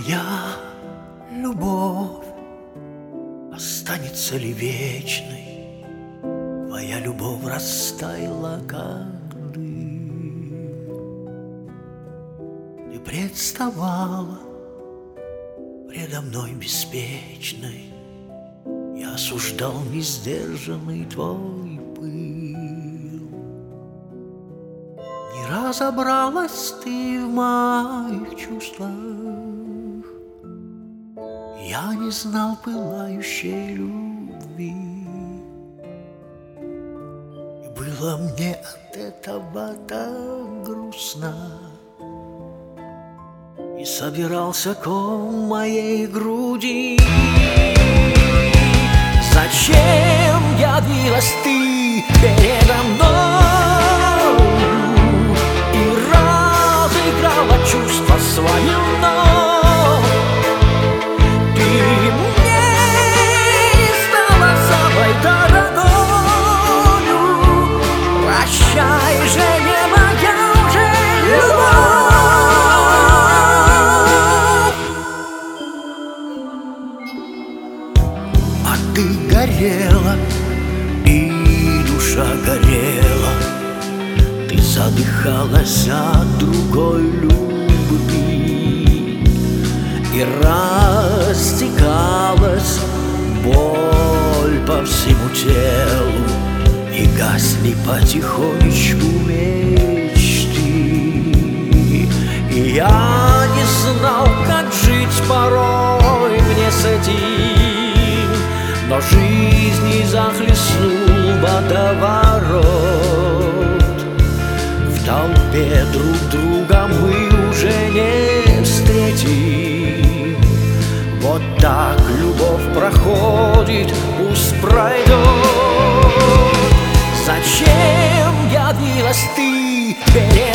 Моя любовь останется ли вечной? Твоя любовь растаяла, как дым. Ты представала предо мной беспечной, я осуждал несдержанный твой пыл. Не разобралась ты в моих чувствах, я не знал пылающей любви. И было мне от этого так грустно, и собирался ком моей груди. Зачем явилась ты передо мной и разыграла чувства свое вновь? Ты мне не стала самой дорогою. Прощай же, не моя уже любовь. А ты горела, и душа горела, ты задыхалась от другой любви, и растекалась боль по всему телу, и гасли потихонечку мечты. И я не знал, как жить порой мне с этим, но жизнь захлестнул водоворот. В толпе друг друга мы уже не встретим. Вот так любовь проходит, пусть пройдет. Зачем явилась ты перед